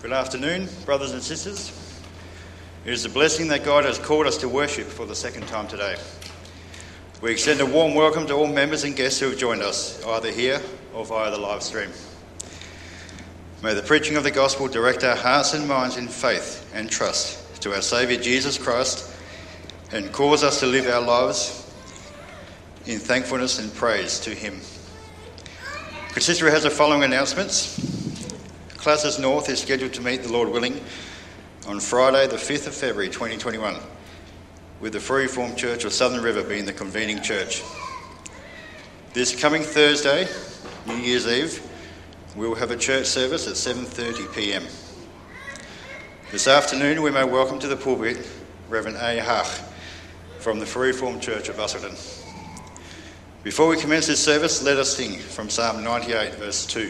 Good afternoon, brothers and sisters. It is a blessing that God has called us to worship for the second time today. We extend a warm welcome to all members and guests who have joined us, either here or via the live stream. May the preaching of the gospel direct our hearts and minds in faith and trust to our Saviour Jesus Christ and cause us to live our lives in thankfulness and praise to Him. Consistory has the following announcements. Classes North is scheduled to meet, the Lord willing, on Friday the 5th of February 2021, with the Free Reformed Church of Southern River being the convening church. This coming Thursday, New Year's Eve, we will have a church service at 7:30 p.m. This afternoon we may welcome to the pulpit Reverend A. Hach from the Free Reformed Church of Busselton. Before we commence this service, let us sing from Psalm 98 verse 2.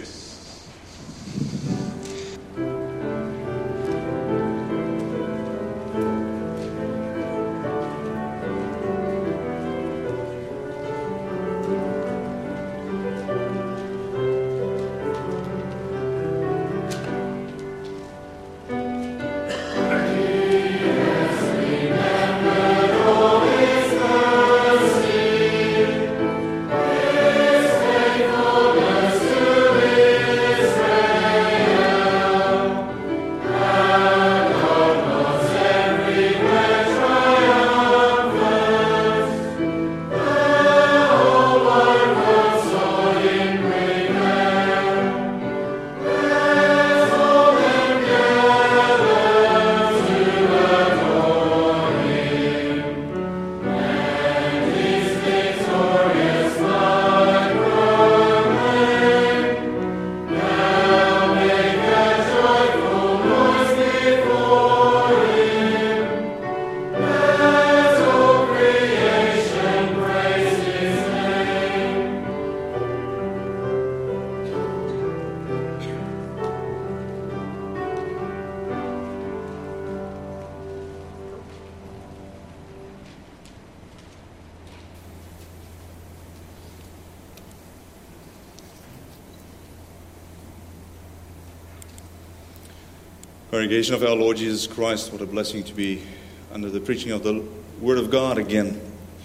Congregation of our Lord Jesus Christ, what a blessing to be under the preaching of the Word of God again.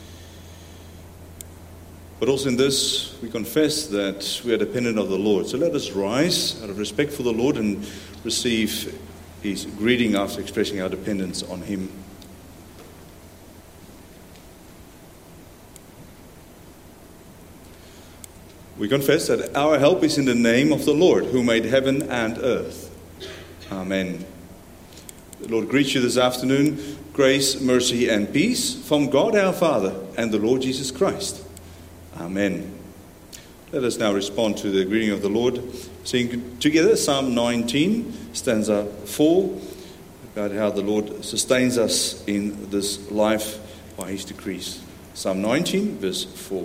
But also in this, we confess that we are dependent of the Lord. So let us rise out of respect for the Lord and receive His greeting after expressing our dependence on Him. We confess that our help is in the name of the Lord, who made heaven and earth. Amen. The Lord greets you this afternoon. Grace, mercy, and peace from God our Father and the Lord Jesus Christ. Amen. Let us now respond to the greeting of the Lord. Sing together Psalm 19, stanza 4, about how the Lord sustains us in this life by His decrees. Psalm 19, verse 4.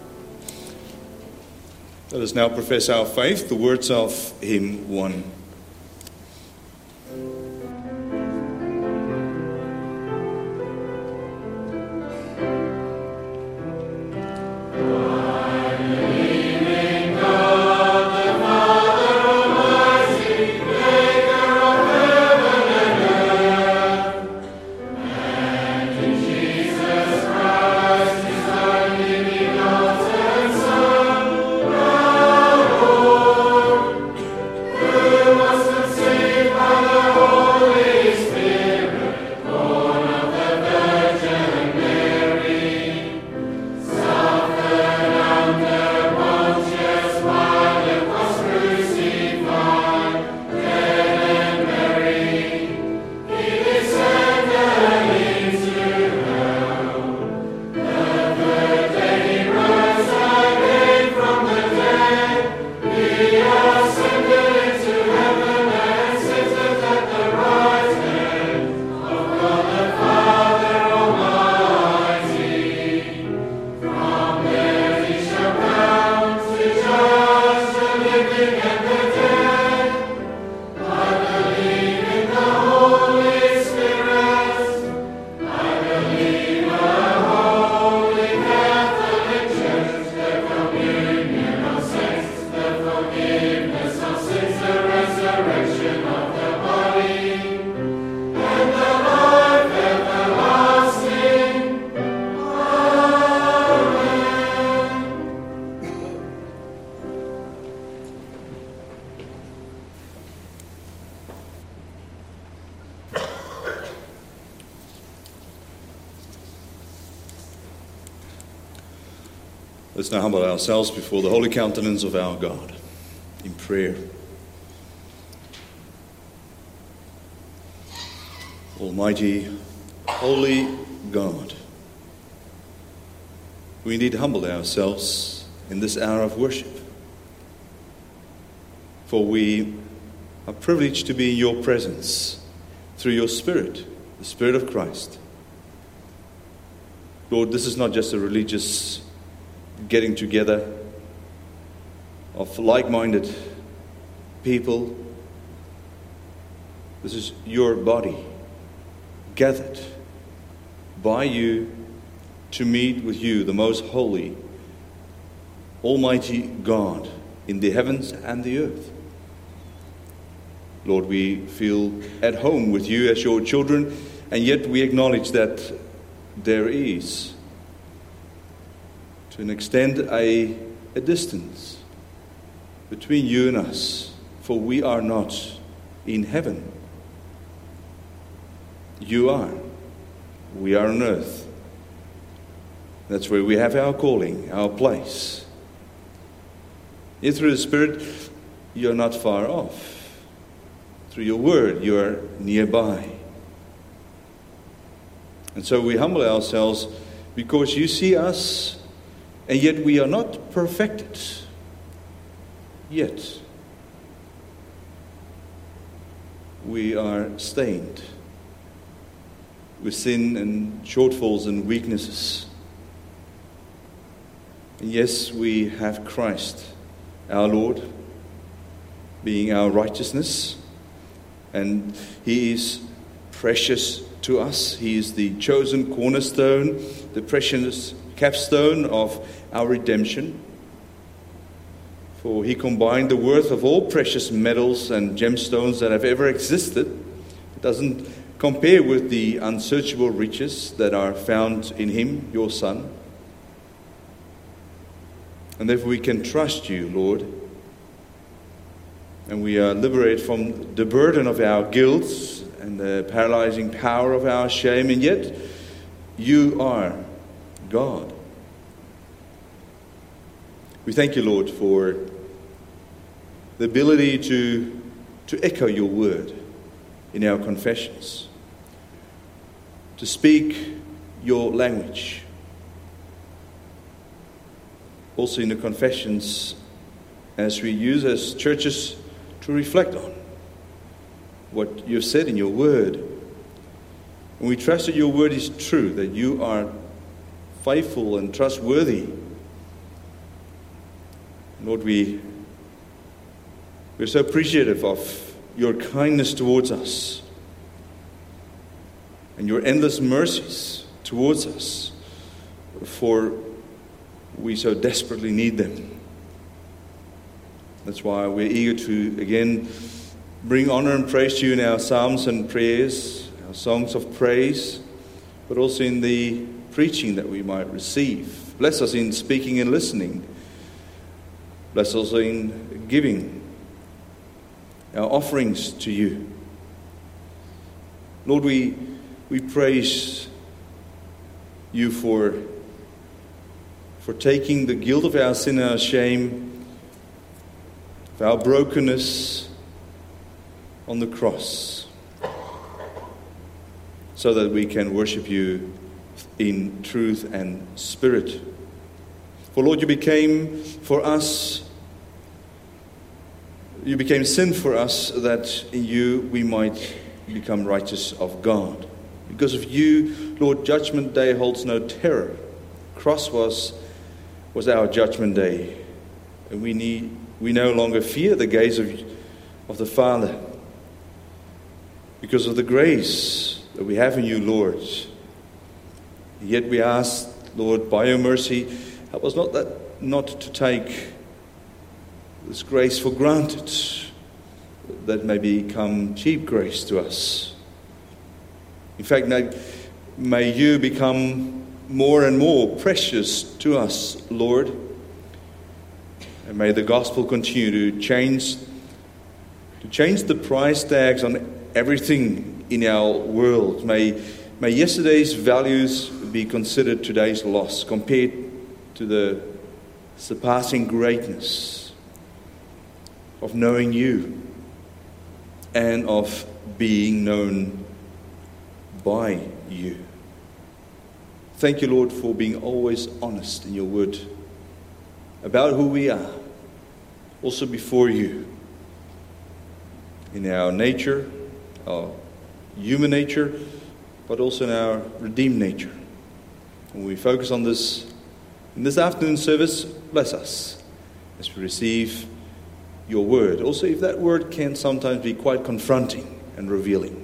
Let us now profess our faith, the words of hymn 1. Let's now humble ourselves before the holy countenance of our God in prayer. Almighty, holy God, we need to humble ourselves in this hour of worship, for we are privileged to be in your presence through your Spirit, the Spirit of Christ. Lord, this is not just a religious getting together of like-minded people. This is your body gathered by you to meet with you, the most holy, almighty God in the heavens and the earth. Lord, we feel at home with you as your children, and yet we acknowledge that there is, to an extent, a distance between you and us, for we are not in heaven. You are. We are on earth. That's where we have our calling, our place. Yet through the Spirit, you're not far off. Through your word, you are nearby. And so we humble ourselves because you see us, and yet we are not perfected. Yet we are stained with sin and shortfalls and weaknesses. And yes, we have Christ, our Lord, being our righteousness, and He is precious to us. He is the chosen cornerstone, the precious capstone of our redemption. For He combined the worth of all precious metals and gemstones that have ever existed. It doesn't compare with the unsearchable riches that are found in Him, your Son. And therefore we can trust you, Lord. And we are liberated from the burden of our guilt and the paralyzing power of our shame. And yet, you are God. We thank you, Lord, for the ability to echo your word in our confessions, to speak your language. Also in the confessions, as we use as churches to reflect on what you've said in your word. And we trust that your word is true, that you are faithful and trustworthy. Lord, we're so appreciative of your kindness towards us and your endless mercies towards us, for we so desperately need them. That's why we're eager to again bring honor and praise to you in our psalms and prayers, our songs of praise, but also in the preaching that we might receive. Bless us in speaking and listening. Bless us in giving our offerings to you. Lord, we praise you for taking the guilt of our sin and our shame, of our brokenness on the cross, so that we can worship you in truth and spirit. For Lord, you became sin for us, that in you we might become righteous of God. Because of you, Lord, judgment day holds no terror. Cross was our judgment day, and we need we no longer fear the gaze of the Father because of the grace that we have in you, Lord. Yet we ask, Lord, by your mercy, help us not to take this grace for granted, that may become cheap grace to us. In fact, may you become more and more precious to us, Lord. And may the gospel continue to change the price tags on everything in our world. May yesterday's values be considered today's loss compared to the surpassing greatness of knowing you and of being known by you. Thank you, Lord, for being always honest in your word about who we are, also before you, in our nature, our human nature, but also in our redeemed nature. When we focus on this in this afternoon service, bless us as we receive your word. Also, if that word can sometimes be quite confronting and revealing,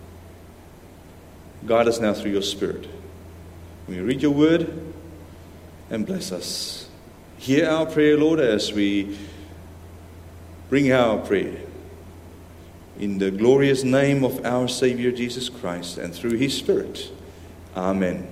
guide us now through your Spirit. We read your word and bless us. Hear our prayer, Lord, as we bring our prayer in the glorious name of our Savior Jesus Christ and through his Spirit. Amen.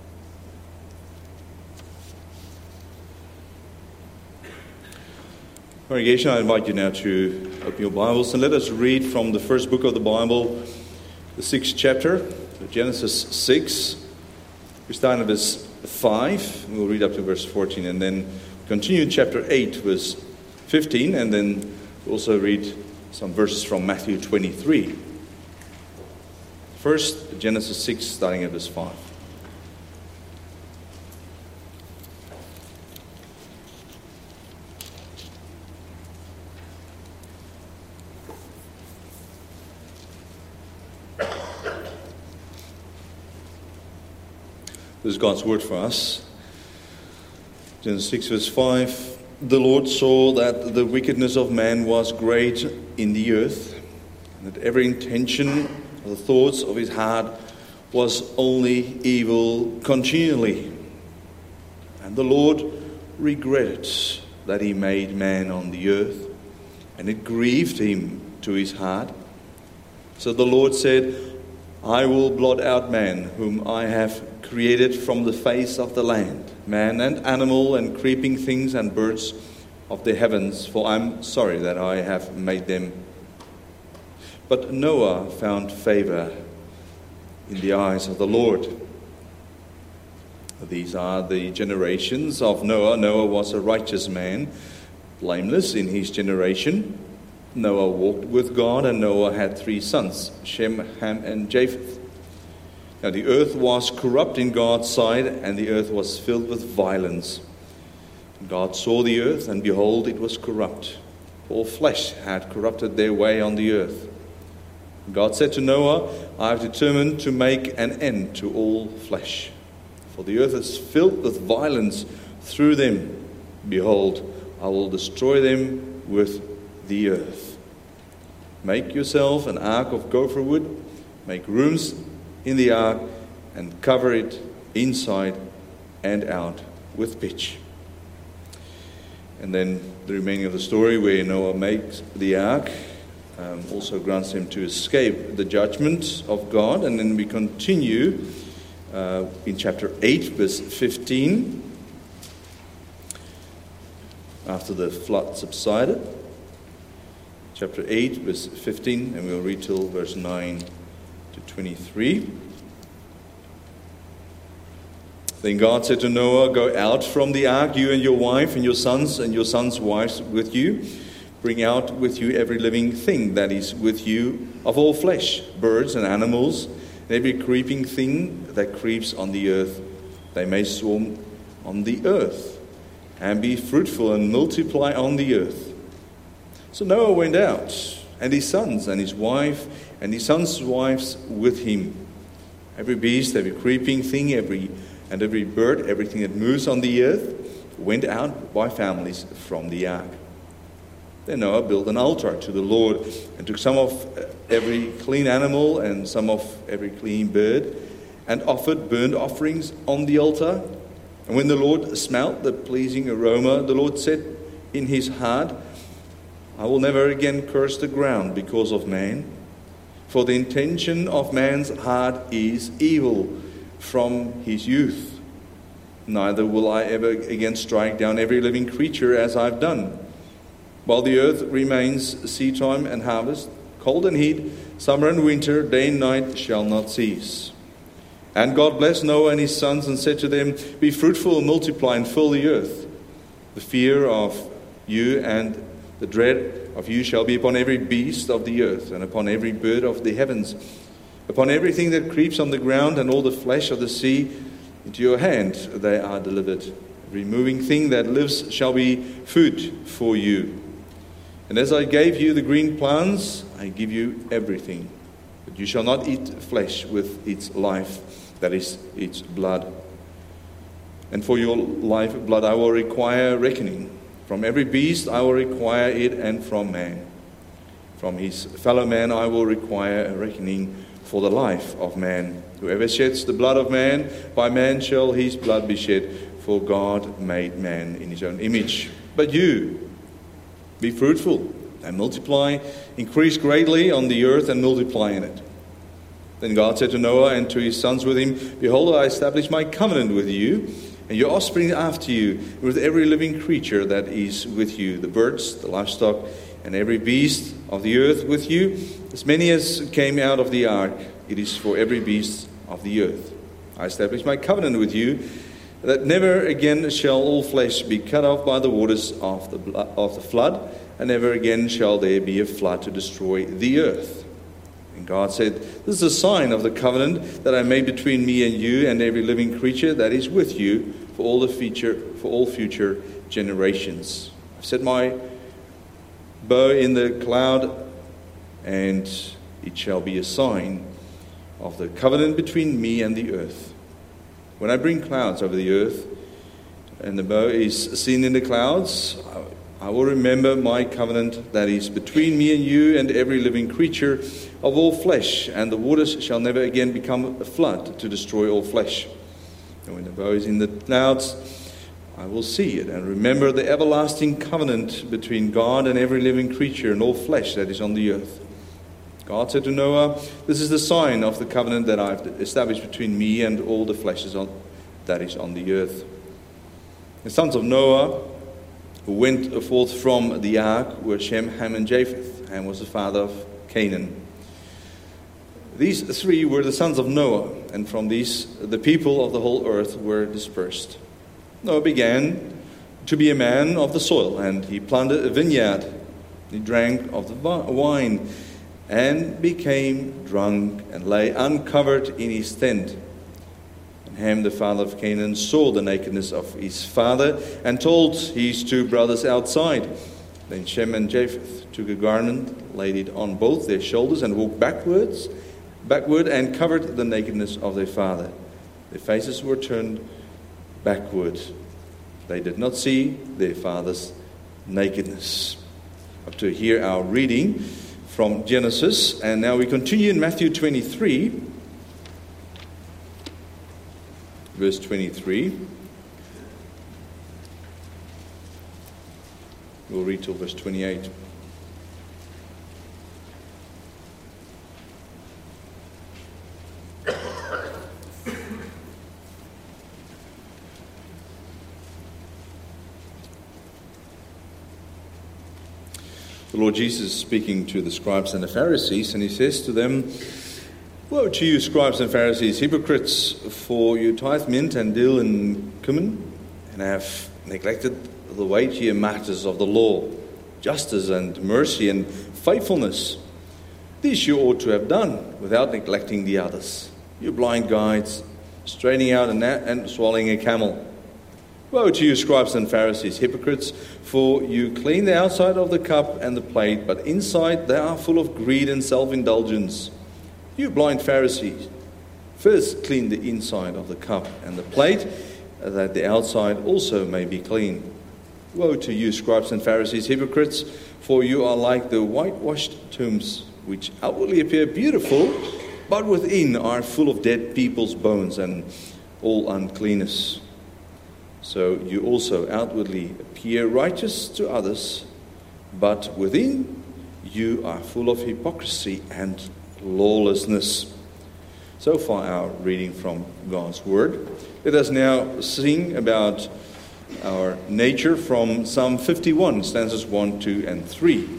Congregation, I invite you now to open your Bibles and let us read from the first book of the Bible, the 6th chapter, Genesis 6. We start at verse 5, we'll read up to verse 14, and then continue in chapter 8, verse 15, and then we'll also read some verses from Matthew 23. First, Genesis 6, starting at verse 5. This is God's word for us. Genesis 6 verse 5. The Lord saw that the wickedness of man was great in the earth, and that every intention of the thoughts of his heart was only evil continually. And the Lord regretted that he made man on the earth, and it grieved him to his heart. So the Lord said, I will blot out man, whom I have created from the face of the land, man and animal and creeping things and birds of the heavens, for I am sorry that I have made them. But Noah found favor in the eyes of the Lord. These are the generations of Noah. Noah was a righteous man, blameless in his generation. Noah walked with God, and Noah had 3 sons, Shem, Ham, and Japheth. Now the earth was corrupt in God's sight, and the earth was filled with violence. God saw the earth, and behold, it was corrupt. All flesh had corrupted their way on the earth. God said to Noah, I have determined to make an end to all flesh, for the earth is filled with violence through them. Behold, I will destroy them with the earth. Make yourself an ark of gopher wood, make rooms in the ark, and cover it inside and out with pitch. And then the remaining of the story, where Noah makes the ark, also grants him to escape the judgment of God. And then we continue in chapter 8, verse 15, after the flood subsided. Chapter 8, verse 15, and we'll read till verse 9 to 23. Then God said to Noah, go out from the ark, you and your wife and your sons' wives with you. Bring out with you every living thing that is with you of all flesh, birds and animals, and every creeping thing that creeps on the earth. They may swarm on the earth, and be fruitful and multiply on the earth. So Noah went out, and his sons and his wife and his sons' wives with him. Every beast, every creeping thing, every bird, everything that moves on the earth, went out by families from the ark. Then Noah built an altar to the Lord and took some of every clean animal and some of every clean bird and offered burnt offerings on the altar. And when the Lord smelt the pleasing aroma, the Lord said in his heart, I will never again curse the ground because of man, for the intention of man's heart is evil from his youth. Neither will I ever again strike down every living creature as I've done. While the earth remains, seedtime and harvest, cold and heat, summer and winter, day and night shall not cease. And God blessed Noah and his sons and said to them, be fruitful and multiply and fill the earth. The fear of you and the dread of you shall be upon every beast of the earth and upon every bird of the heavens, upon everything that creeps on the ground and all the flesh of the sea. Into your hand they are delivered. Every moving thing that lives shall be food for you. And as I gave you the green plants, I give you everything. But you shall not eat flesh with its life, that is, its blood. And for your life blood I will require reckoning. From every beast I will require it, and from man. From his fellow man I will require a reckoning for the life of man. Whoever sheds the blood of man, by man shall his blood be shed, for God made man in his own image. But you, be fruitful and multiply, increase greatly on the earth and multiply in it. Then God said to Noah and to his sons with him, behold, I establish my covenant with you, and your offspring after you, with every living creature that is with you, the birds, the livestock, and every beast of the earth with you, as many as came out of the ark, it is for every beast of the earth. I establish my covenant with you, that never again shall all flesh be cut off by the waters of the flood, and never again shall there be a flood to destroy the earth. And God said, this is a sign of the covenant that I made between me and you and every living creature that is with you for all future generations. I've set my bow in the cloud, and it shall be a sign of the covenant between me and the earth. When I bring clouds over the earth, and the bow is seen in the clouds, I will remember my covenant that is between me and you and every living creature of all flesh, and the waters shall never again become a flood to destroy all flesh. And when the bow is in the clouds, I will see it and remember the everlasting covenant between God and every living creature and all flesh that is on the earth. God said to Noah, this is the sign of the covenant that I have established between me and all the flesh that is on the earth. The sons of Noah who went forth from the ark were Shem, Ham, and Japheth. Ham was the father of Canaan. These three were the sons of Noah, and from these the people of the whole earth were dispersed. Noah began to be a man of the soil, and he planted a vineyard. He drank of the wine and became drunk and lay uncovered in his tent. And Ham, the father of Canaan, saw the nakedness of his father and told his two brothers outside. Then Shem and Japheth took a garment, laid it on both their shoulders, and walked backward and covered the nakedness of their father. Their faces were turned backward. They did not see their father's nakedness. Up to here our reading from Genesis, and now we continue in Matthew 23, verse 23. We'll read till verse 28. The Lord Jesus is speaking to the scribes and the Pharisees, and he says to them, woe to you, scribes and Pharisees, hypocrites, for you tithe mint and dill and cumin, and have neglected the weightier matters of the law, justice and mercy and faithfulness. These you ought to have done without neglecting the others. You blind guides, straining out a gnat and swallowing a camel. Woe to you, scribes and Pharisees, hypocrites, for you clean the outside of the cup and the plate, but inside they are full of greed and self-indulgence. You blind Pharisees, first clean the inside of the cup and the plate, that the outside also may be clean. Woe to you, scribes and Pharisees, hypocrites, for you are like the whitewashed tombs, which outwardly appear beautiful, but within are full of dead people's bones and all uncleanness. So you also outwardly appear righteous to others, but within you are full of hypocrisy and lawlessness. So far our reading from God's Word. Let us now sing about our nature from Psalm 51, stanzas 1, 2, and 3.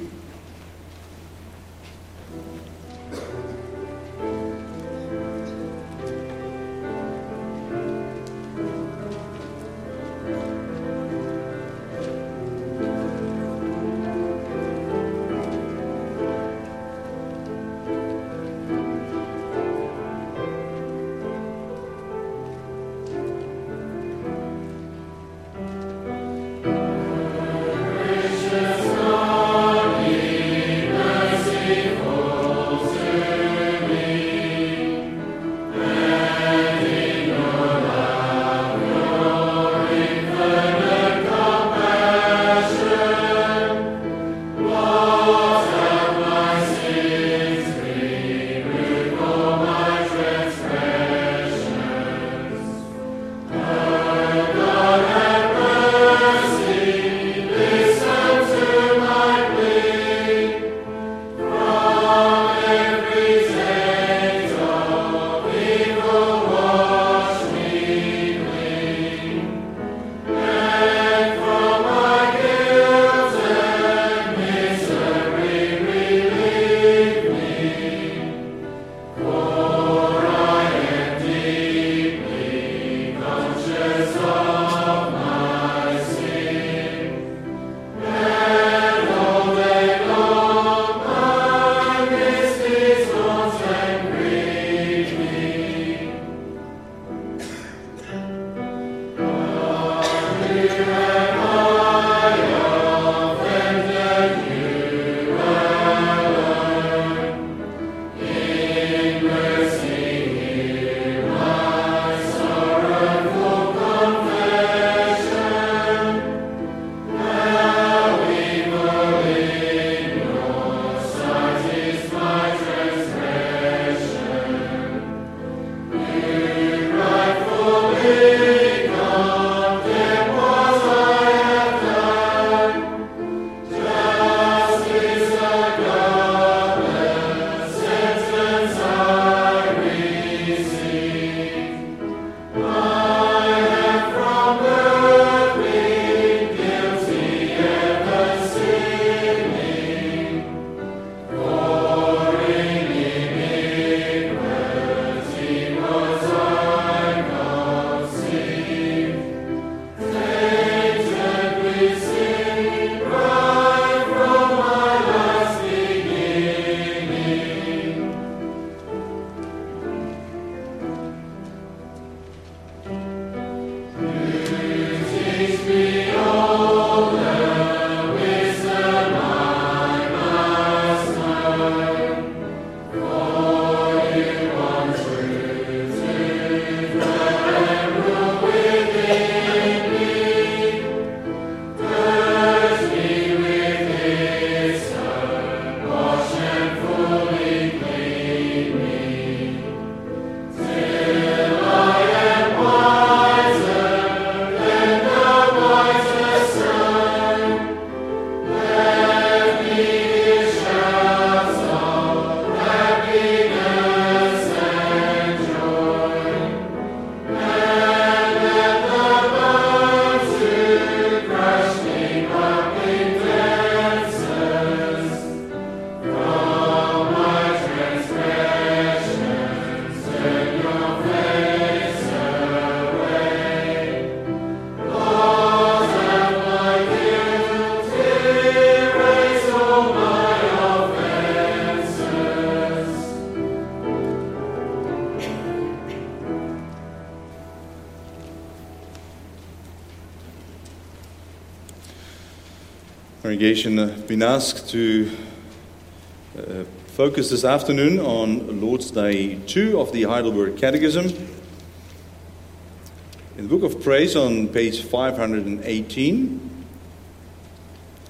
Congregation, I've been asked to focus this afternoon on Lord's Day 2 of the Heidelberg Catechism. In the Book of Praise on page 518,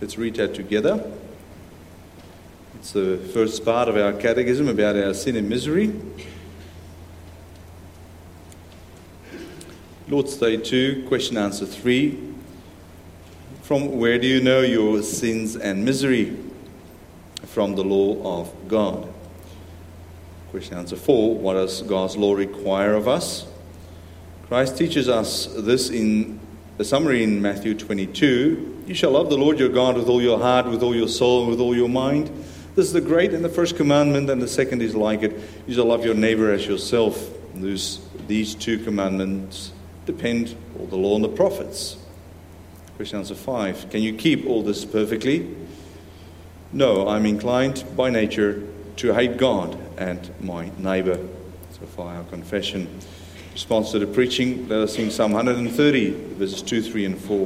Let's read that together. It's the first part of our catechism about our sin and misery. Lord's Day 2, question answer 3. From where do you know your sins and misery? From the law of God. Question answer 4. What does God's law require of us? Christ teaches us this in a summary in Matthew 22. You shall love the Lord your God with all your heart, with all your soul, with all your mind. This is the great and the first commandment, and the second is like it. You shall love your neighbor as yourself. These two commandments depend on the law and the prophets. Question answer 5. Can you keep all this perfectly? No, I'm inclined by nature to hate God and my neighbor. So far our confession. Response to the preaching, let us sing Psalm 130, verses 2, 3 and 4.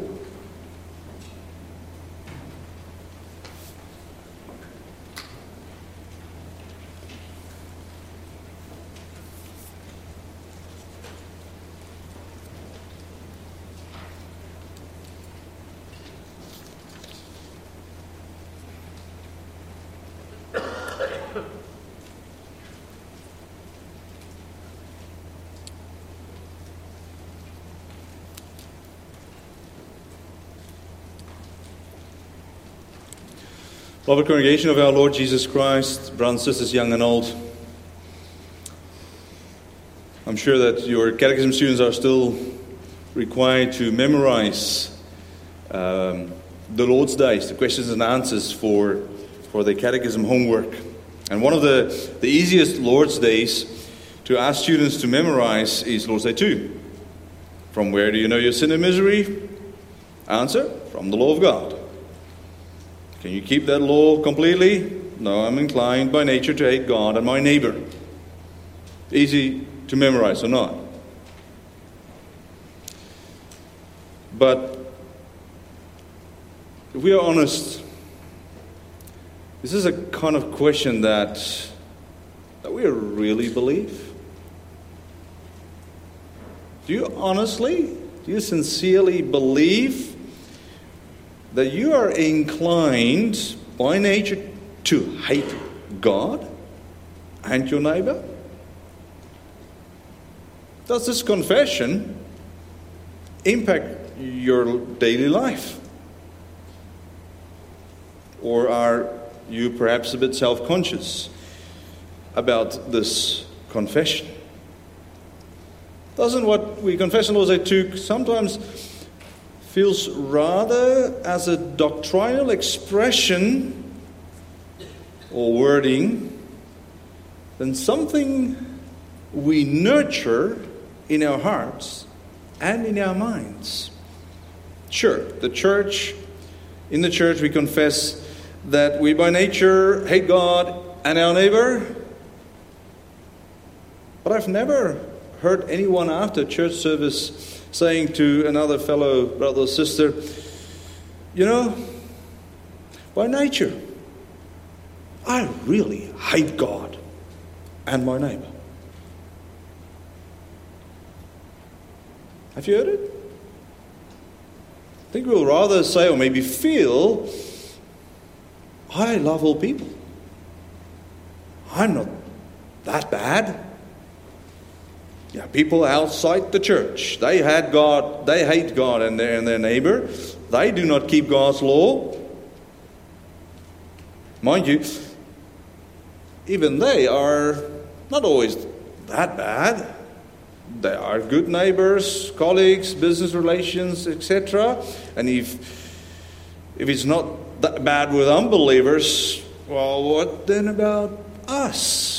Beloved congregation of our Lord Jesus Christ, brothers and sisters, young and old, I'm sure that your catechism students are still required to memorize the Lord's Days, the questions and answers for the catechism homework. And one of the easiest Lord's Days to ask students to memorize is Lord's Day 2. From where do you know your sin and misery? Answer, from the law of God. Can you keep that law completely? No, I'm inclined by nature to hate God and my neighbor. Easy to memorize or not? But if we are honest, this is a kind of question that we really believe. Do you sincerely believe that you are inclined by nature to hate God and your neighbor? Does this confession impact your daily life? Or are you perhaps a bit self-conscious about this confession? Doesn't what we confess in Lord's Day 2 sometimes feels rather as a doctrinal expression or wording than something we nurture in our hearts and in our minds? Sure, in the church we confess that we by nature hate God and our neighbor, but I've never heard anyone after church service saying to another fellow brother or sister, you know, by nature, I really hate God and my neighbor. Have you heard it? I think we'll rather say, or maybe feel, I love all people. I'm not that bad. Yeah, people outside the church, they hate God and their neighbor. They do not keep God's law. Mind you, even they are not always that bad. They are good neighbors, colleagues, business relations, etc. And if it's not that bad with unbelievers, well, what then about us?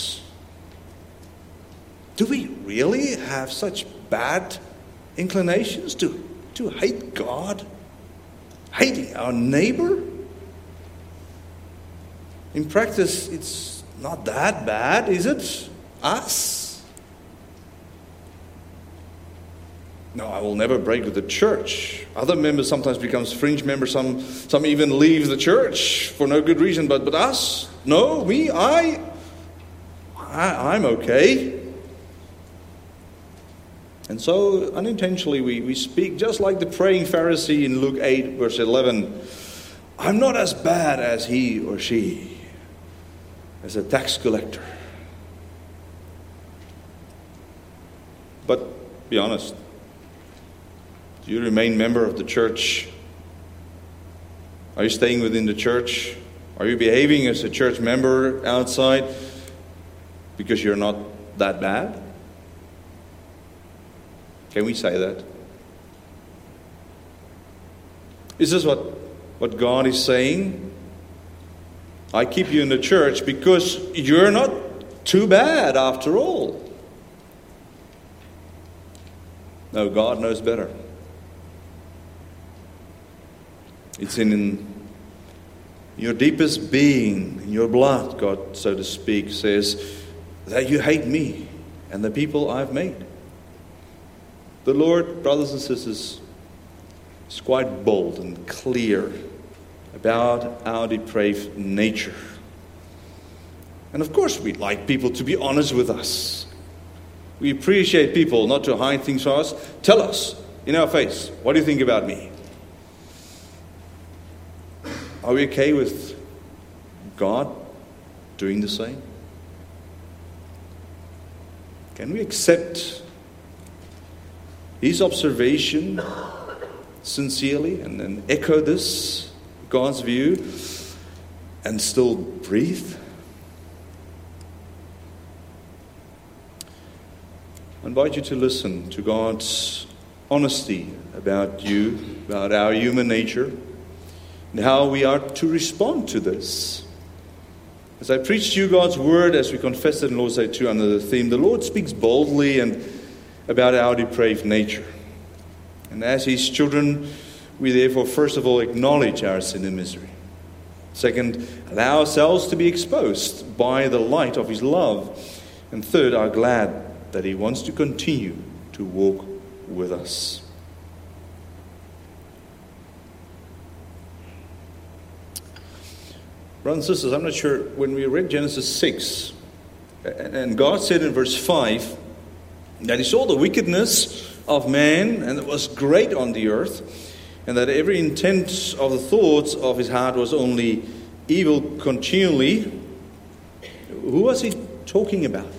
Do we really have such bad inclinations to hate God? Hating our neighbor? In practice, it's not that bad, is it? Us? No, I will never break with the church. Other members sometimes become fringe members. Some even leave the church for no good reason. But us? No, me? I'm okay. And so, unintentionally, we speak just like the praying Pharisee in Luke 8, verse 11. I'm not as bad as he or she, as a tax collector. But be honest, do you remain member of the church? Are you staying within the church? Are you behaving as a church member outside because you're not that bad? Can we say that? Is this what God is saying? I keep you in the church because you're not too bad after all. No, God knows better. It's in your deepest being, in your blood, God, so to speak, says that you hate me and the people I've made. The Lord, brothers and sisters, is quite bold and clear about our depraved nature. And of course, we'd like people to be honest with us. We appreciate people not to hide things from us. Tell us in our face, what do you think about me? Are we okay with God doing the same? Can we accept His observation sincerely and then echo this, God's view, and still breathe? I invite you to listen to God's honesty about you, about our human nature, and how we are to respond to this. As I preach to you God's word, as we confess it in Lord's Day 2 under the theme, the Lord speaks boldly and about our depraved nature. And as His children, we therefore first of all acknowledge our sin and misery. Second, allow ourselves to be exposed by the light of His love. And third, are glad that He wants to continue to walk with us. Brothers and sisters, I'm not sure, when we read Genesis 6, and God said in verse 5 that He saw the wickedness of man, and it was great on the earth, and that every intent of the thoughts of his heart was only evil continually. Who was He talking about?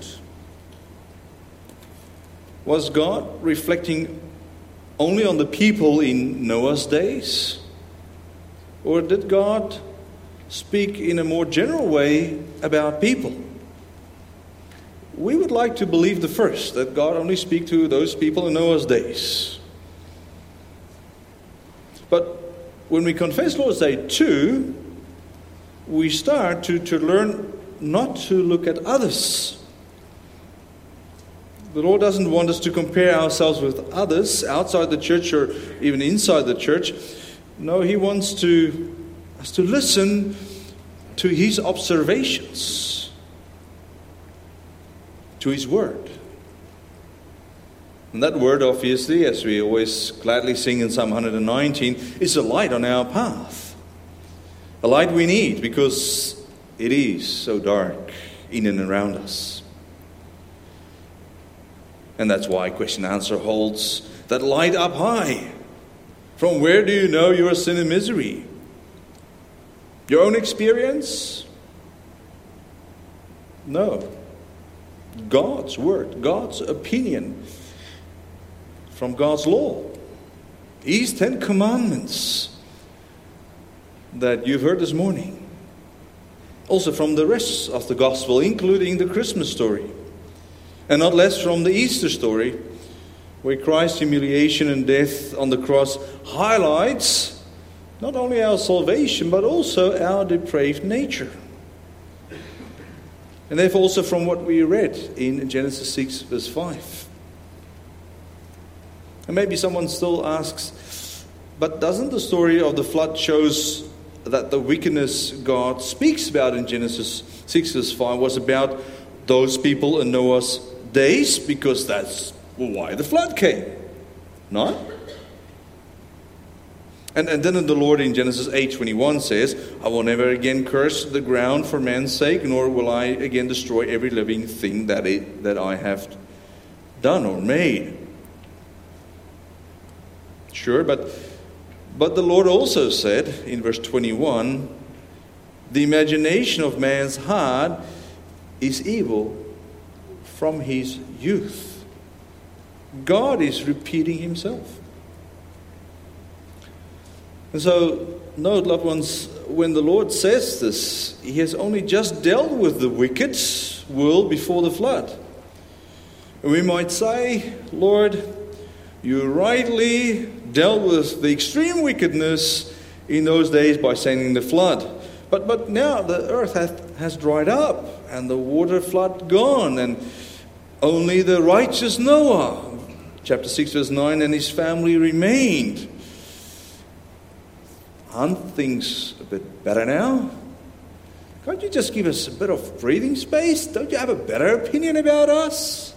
Was God reflecting only on the people in Noah's days? Or did God speak in a more general way about people? We would like to believe the first, that God only speak to those people in Noah's days. But when we confess Lord's Day 2, we start to learn not to look at others. The Lord doesn't want us to compare ourselves with others outside the church or even inside the church. No, He wants us to listen to His observations, to His word. And that word, obviously, as we always gladly sing in Psalm 119, is a light on our path. A light we need because it is so dark in and around us. And that's why question and answer holds that light up high. From where do you know your sin and misery? Your own experience? No. God's word, God's opinion from God's law. His 10 commandments that you've heard this morning. Also from the rest of the gospel, including the Christmas story. And not less from the Easter story, where Christ's humiliation and death on the cross highlights not only our salvation, but also our depraved nature. And therefore also from what we read in Genesis 6 verse 5. And maybe someone still asks, but doesn't the story of the flood shows that the wickedness God speaks about in Genesis 6 verse 5 was about those people in Noah's days? Because that's why the flood came. Not? And then the Lord in Genesis 8:21 says, I will never again curse the ground for man's sake, nor will I again destroy every living thing that I have done or made. Sure, but But the Lord also said in verse 21, the imagination of man's heart is evil from his youth. God is repeating himself. And so, note, loved ones, when the Lord says this, he has only just dealt with the wicked world before the flood. And we might say, Lord, you rightly dealt with the extreme wickedness in those days by sending the flood. But now the earth has dried up and the water flood gone, and only the righteous Noah, chapter 6 verse 9, and his family remained. Aren't things a bit better now? Can't you just give us a bit of breathing space? Don't you have a better opinion about us?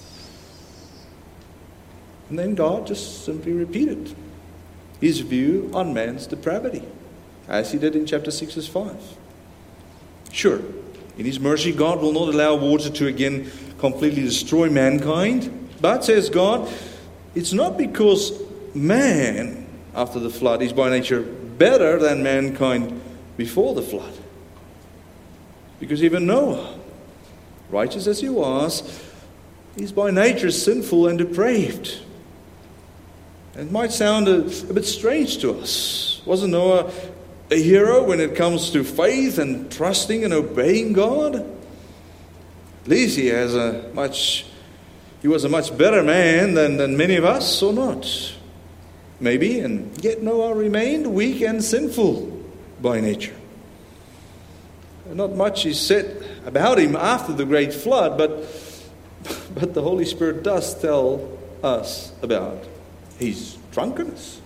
And then God just simply repeated his view on man's depravity, as he did in chapter 6 verse 5. Sure, in his mercy, God will not allow water to again completely destroy mankind. But, says God, it's not because man, after the flood, is by nature better than mankind before the flood. Because even Noah, righteous as he was, is by nature sinful and depraved. It might sound a bit strange to us. Wasn't Noah a hero when it comes to faith and trusting and obeying God? At least he was a much better man than many of us, or not? Maybe, and yet Noah remained weak and sinful by nature. Not much is said about him after the great flood, but the Holy Spirit does tell us about his drunkenness.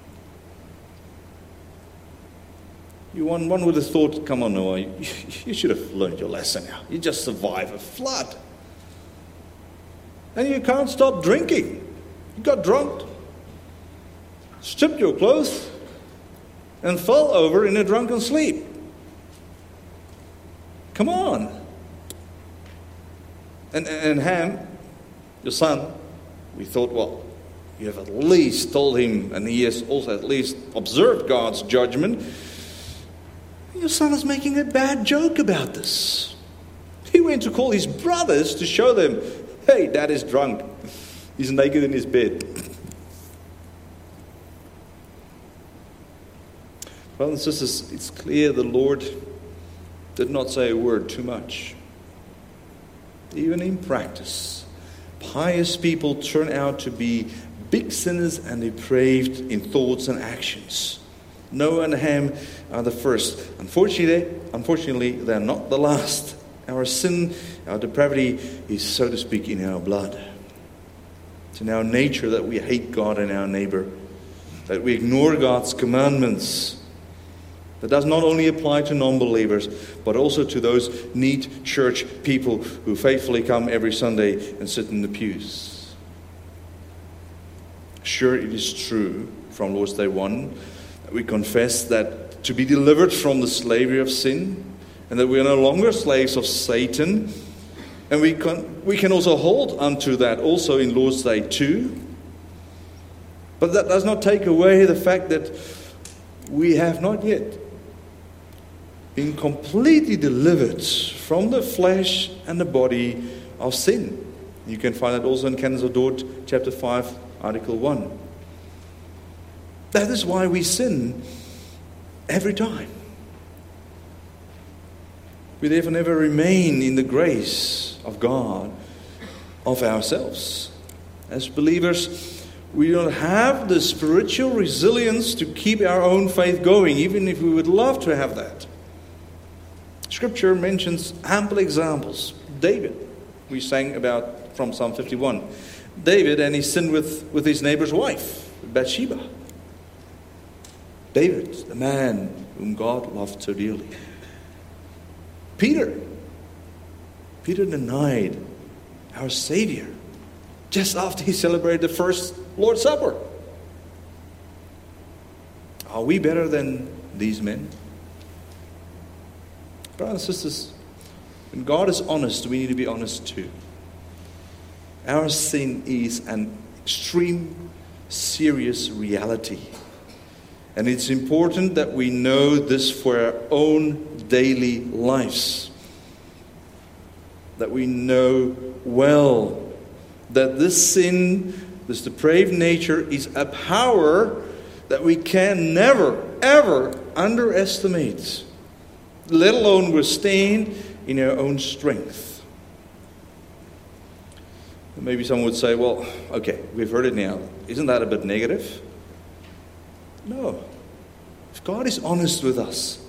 One would have thought, come on, Noah, you should have learned your lesson now. You just survived a flood. And you can't stop drinking. You got drunk, stripped your clothes, and fell over in a drunken sleep. Come on. And Ham, your son, we thought, well, you have at least told him, and he has also at least observed God's judgment. Your son is making a bad joke about this. He went to call his brothers to show them, hey, Dad is drunk. He's naked in his bed. Brothers and sisters, it's clear the Lord did not say a word too much. Even in practice, pious people turn out to be big sinners and depraved in thoughts and actions. Noah and Ham are the first. Unfortunately, they're not the last. Our sin, our depravity is, so to speak, in our blood. It's in our nature that we hate God and our neighbor, that we ignore God's commandments. That does not only apply to non-believers, but also to those neat church people who faithfully come every Sunday and sit in the pews. Sure, it is true from Lord's Day 1 that we confess that to be delivered from the slavery of sin, and that we are no longer slaves of Satan. And we can also hold unto that also in Lord's Day 2. But that does not take away the fact that we have not yet been completely delivered from the flesh and the body of sin. You can find that also in Canons of Dort, chapter 5, article 1. That is why we sin every time. We therefore never remain in the grace of God of ourselves. As believers, we don't have the spiritual resilience to keep our own faith going, even if we would love to have that. Scripture mentions ample examples. David, we sang about from Psalm 51. David, and he sinned with his neighbor's wife, Bathsheba. David, the man whom God loved so dearly. Peter denied our Savior just after he celebrated the first Lord's Supper. Are we better than these men? Brothers and sisters, when God is honest, we need to be honest too. Our sin is an extreme, serious reality. And it's important that we know this for our own daily lives. That we know well that this sin, this depraved nature, is a power that we can never, ever underestimate, let alone withstand in our own strength. And maybe someone would say, well, okay, we've heard it now. Isn't that a bit negative? No. If God is honest with us,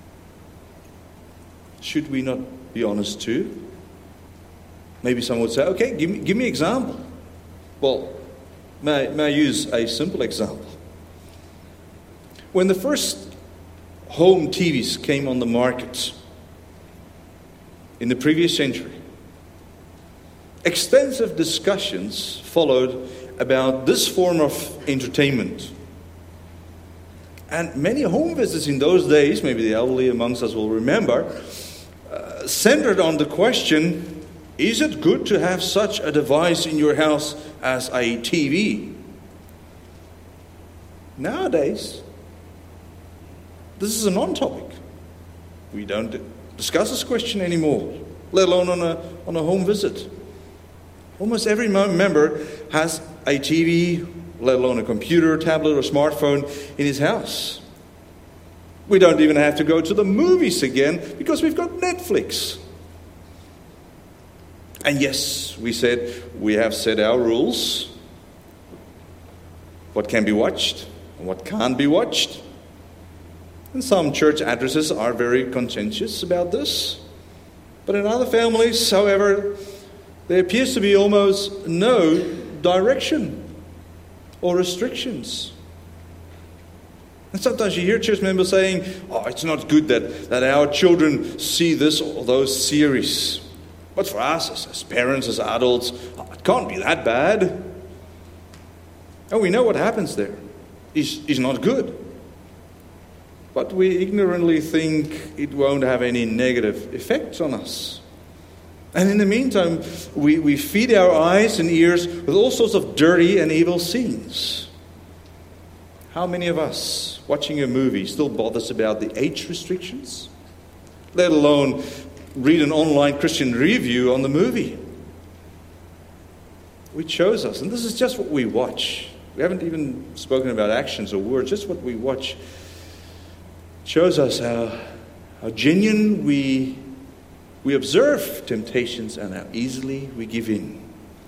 should we not be honest too? Maybe someone would say, okay, give me an example. Well, may I use a simple example? When the first home TVs came on the market in the previous century, extensive discussions followed about this form of entertainment. And many home visits in those days, maybe the elderly amongst us will remember, centered on the question, is it good to have such a device in your house as a TV? Nowadays, this is a non-topic. We don't discuss this question anymore, let alone on a home visit. Almost every member has a TV, let alone a computer, tablet, or smartphone in his house. We don't even have to go to the movies again because we've got Netflix. And yes, we have set our rules. What can be watched and what can't be watched. And some church addresses are very conscientious about this. But in other families, however, there appears to be almost no direction or restrictions. And sometimes you hear church members saying, oh, it's not good that our children see this or those series. But for us, as parents, as adults, it can't be that bad. And we know what happens there. It's not good. But we ignorantly think it won't have any negative effects on us. And in the meantime, we feed our eyes and ears with all sorts of dirty and evil scenes. How many of us, watching a movie, still bothers about the age restrictions? Let alone read an online Christian review on the movie. Which shows us, and this is just what we watch. We haven't even spoken about actions or words, just what we watch. Shows us how genuine we observe temptations and how easily we give in.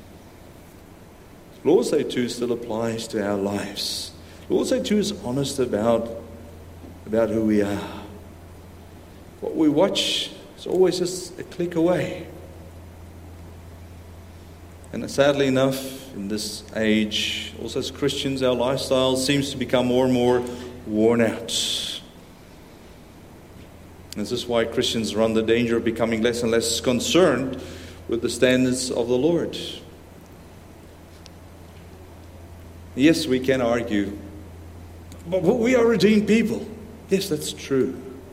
Lord's Day 2 still applies to our lives. Lord's Day 2 is honest about who we are. What we watch is always just a click away. And sadly enough, in this age, also as Christians, our lifestyle seems to become more and more worn out. This is why Christians run the danger of becoming less and less concerned with the standards of the Lord. Yes, we can argue, but we are redeemed people. Yes, that's true.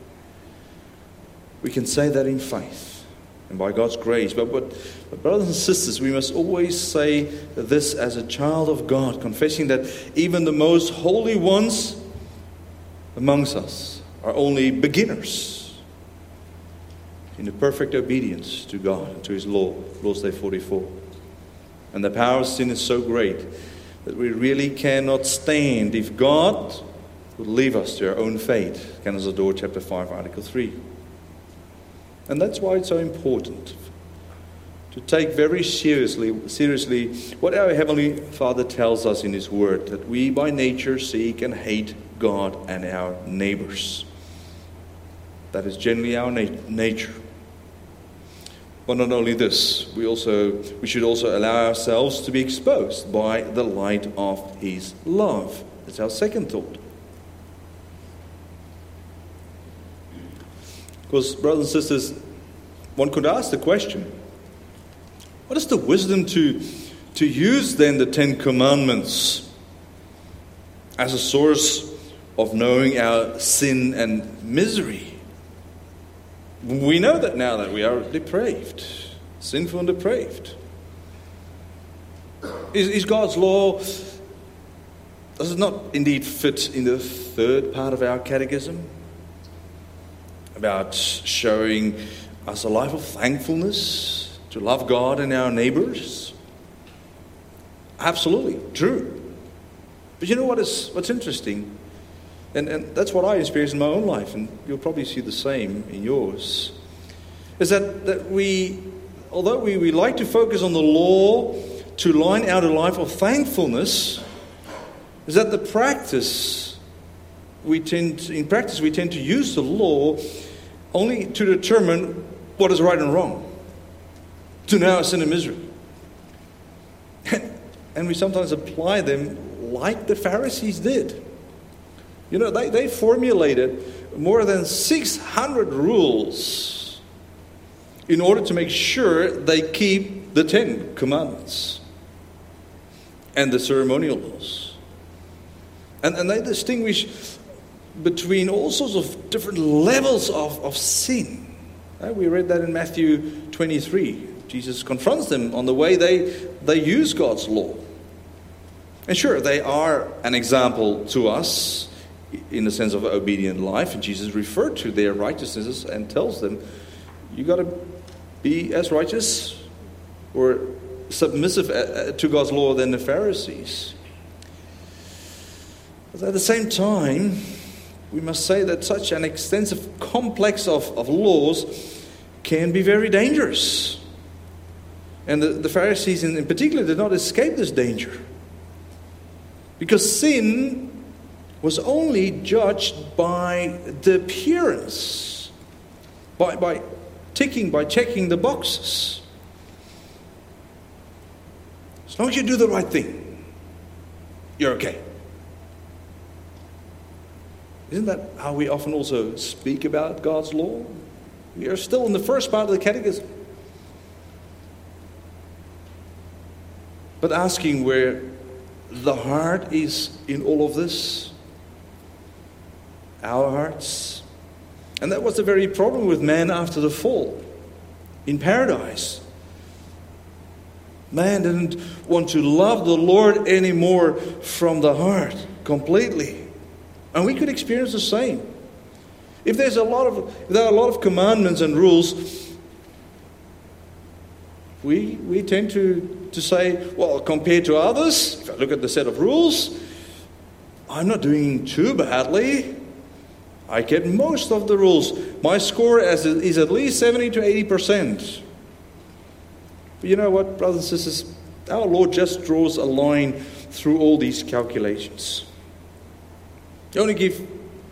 We can say that in faith and by God's grace. But brothers and sisters, we must always say this as a child of God, confessing that even the most holy ones amongst us are only beginners in the perfect obedience to God and to His law, Lord's Day 44. And the power of sin is so great that we really cannot stand if God would leave us to our own fate. Canonizador chapter 5, article 3. And that's why it's so important to take very seriously what our Heavenly Father tells us in His Word, that we by nature seek and hate God and our neighbors. That is generally our nature. But not only this, we should also allow ourselves to be exposed by the light of His love. That's our second thought. Because, brothers and sisters, one could ask the question, what is the wisdom to use then the Ten Commandments as a source of knowing our sin and misery? We know that now that we are depraved, sinful and depraved. Is God's law Does it not indeed fit in the third part of our catechism? About showing us a life of thankfulness, to love God and our neighbors? Absolutely, true. But you know what's interesting? And that's what I experienced in my own life, and you'll probably see the same in yours. Is that we, although we like to focus on the law to line out a life of thankfulness, is that in practice we tend to use the law only to determine what is right and wrong, to know our sin and misery. And we sometimes apply them like the Pharisees did. You know, they formulated more than 600 rules in order to make sure they keep the 10 Commandments and the ceremonial laws. And they distinguish between all sorts of different levels of sin. We read that in Matthew 23. Jesus confronts them on the way they use God's law. And sure, they are an example to us in the sense of obedient life. And Jesus referred to their righteousnesses and tells them, you got to be as righteous or submissive to God's law than the Pharisees. But at the same time, we must say that such an extensive complex of laws can be very dangerous. And the Pharisees in particular did not escape this danger. Because sin was only judged by the appearance, by checking the boxes. As long as you do the right thing, you're okay. Isn't that how we often also speak about God's law? We are still in the first part of the catechism. But asking where the heart is in all of this, our hearts. And that was the very problem with man after the fall. In paradise, man didn't want to love the Lord anymore from the heart completely. And we could experience the same. If there are a lot of commandments and rules, we tend to say, well, compared to others, if I look at the set of rules, I'm not doing too badly. I get most of the rules. My score is at least 70 to 80%. But you know what, brothers and sisters? Our Lord just draws a line through all these calculations. He only gave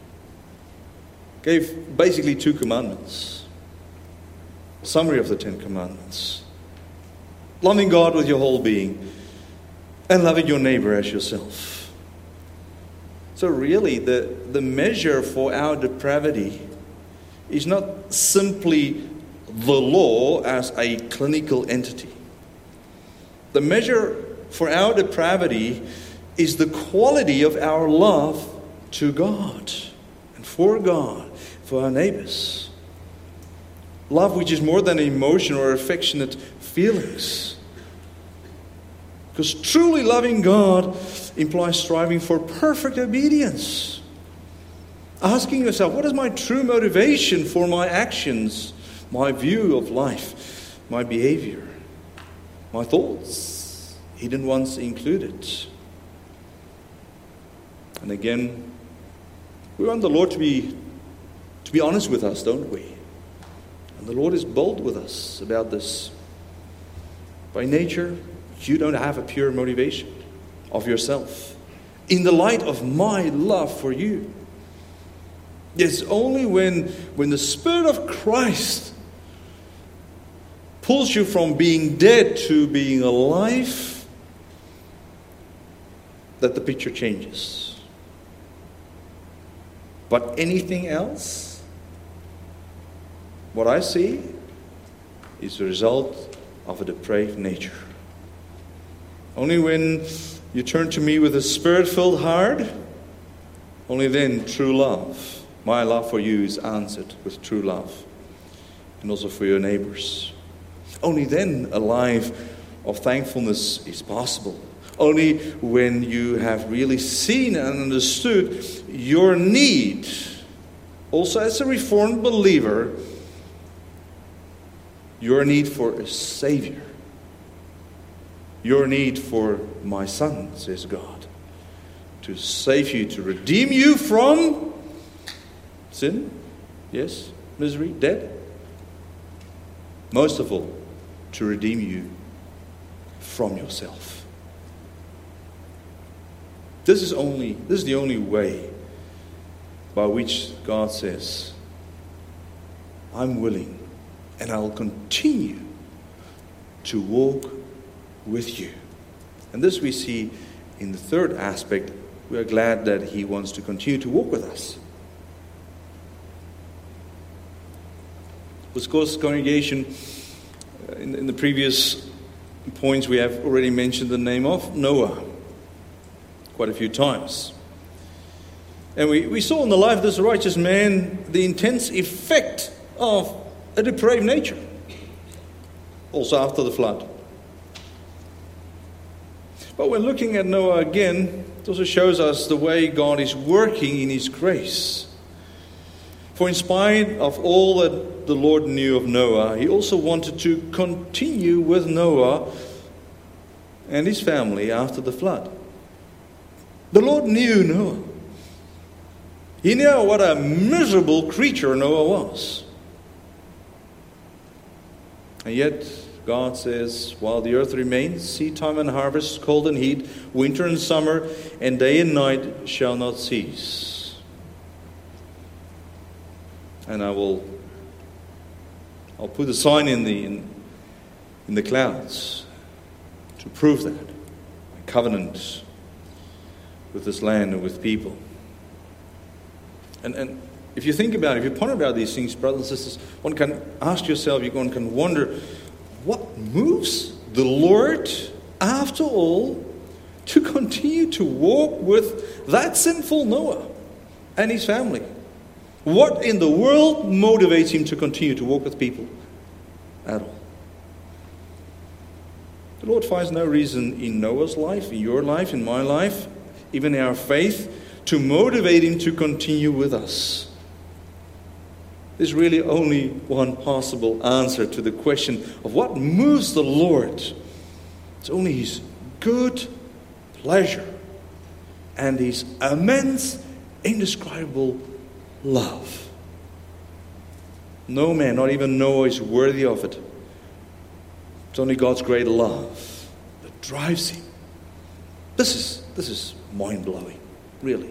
basically 2 commandments. A summary of the 10 commandments. Loving God with your whole being and loving your neighbor as yourself. So really, the measure for our depravity is not simply the law as a clinical entity. The measure for our depravity is the quality of our love to God and for our neighbors. Love which is more than emotion or affectionate feelings. Because truly loving God implies striving for perfect obedience. Asking yourself, what is my true motivation for my actions, my view of life, my behavior, my thoughts, hidden ones included? And again, we want the Lord to be honest with us, don't we? And the Lord is bold with us about this. By nature, you don't have a pure motivation of yourself in the light of my love for you. It's only when the Spirit of Christ pulls you from being dead to being alive that the picture changes. But anything else, what I see is the result of a depraved nature. Only when you turn to me with a Spirit-filled heart, only then true love, my love for you, is answered with true love. And also for your neighbors. Only then a life of thankfulness is possible. Only when you have really seen and understood your need, also as a Reformed believer, your need for a Savior. Your need for my Son, says God, to save you, to redeem you from sin, yes, misery, death. Most of all, to redeem you from yourself. This is the only way by which God says, I'm willing and I'll continue to walk with you. And this we see in the third aspect. We are glad that He wants to continue to walk with us. Of course, congregation, in the previous points we have already mentioned the name of Noah quite a few times. And we saw in the life of this righteous man the intense effect of a depraved nature, also after the flood. But when looking at Noah again, it also shows us the way God is working in His grace. For in spite of all that the Lord knew of Noah, He also wanted to continue with Noah and his family after the flood. The Lord knew Noah. He knew what a miserable creature Noah was. And yet, God says, while the earth remains, seed time and harvest, cold and heat, winter and summer, and day and night shall not cease. And I'll put a sign in the clouds to prove that. My covenant with this land and with people. And if you think about it, if you ponder about these things, brothers and sisters, one can ask yourself, one can wonder, what moves the Lord, after all, to continue to walk with that sinful Noah and his family? What in the world motivates Him to continue to walk with people at all? The Lord finds no reason in Noah's life, in your life, in my life, even in our faith, to motivate Him to continue with us. There's really only one possible answer to the question of what moves the Lord. It's only His good pleasure and His immense, indescribable love. No man, not even Noah, is worthy of it. It's only God's great love that drives Him. This is mind-blowing, really.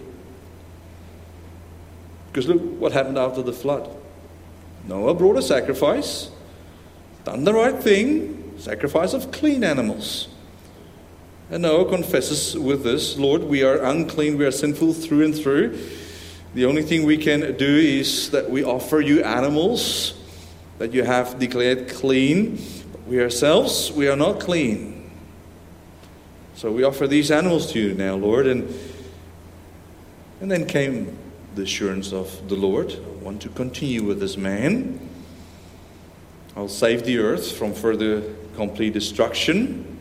Because look what happened after the flood. Noah brought a sacrifice, done the right thing, sacrifice of clean animals. And Noah confesses with this, Lord, we are unclean, we are sinful through and through. The only thing we can do is that we offer you animals that you have declared clean. But we ourselves, we are not clean. So we offer these animals to you now, Lord. And then came the assurance of the Lord. I want to continue with this man. I'll save the earth from further complete destruction.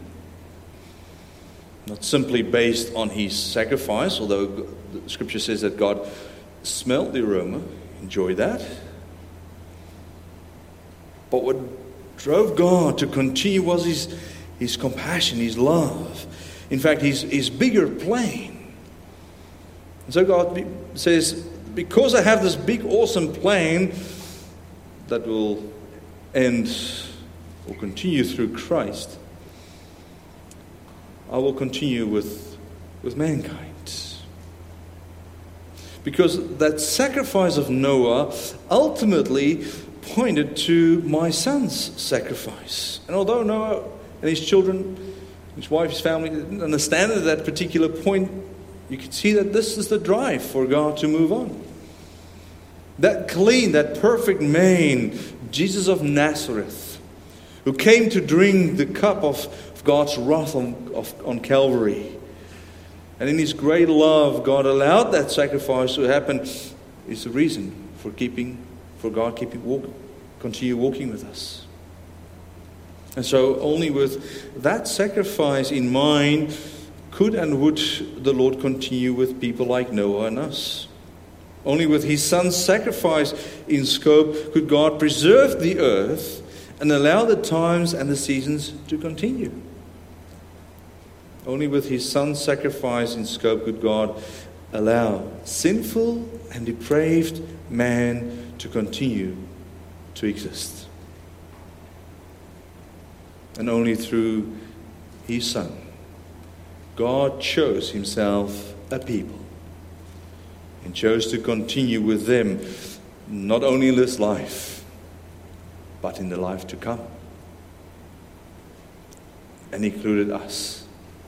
Not simply based on his sacrifice, although the scripture says that God smelled the aroma, enjoyed that. But what drove God to continue was his compassion, His love. In fact, his bigger plan. And so God says, because I have this big, awesome plan that will end or continue through Christ, I will continue with mankind. Because that sacrifice of Noah ultimately pointed to my son's sacrifice. And although Noah and his children, his wife, his family didn't understand at that particular point, you can see that this is the drive for God to move on. That clean, that perfect man, Jesus of Nazareth, who came to drink the cup of God's wrath on Calvary. And in His great love, God allowed that sacrifice to happen. Is the reason for God continue walking with us. And so only with that sacrifice in mind could and would the Lord continue with people like Noah and us. Only with his son's sacrifice in scope could God preserve the earth and allow the times and the seasons to continue. Only with his son's sacrifice in scope could God allow sinful and depraved man to continue to exist. And only through his son, God chose himself a people and chose to continue with them, not only in this life, but in the life to come. And included us.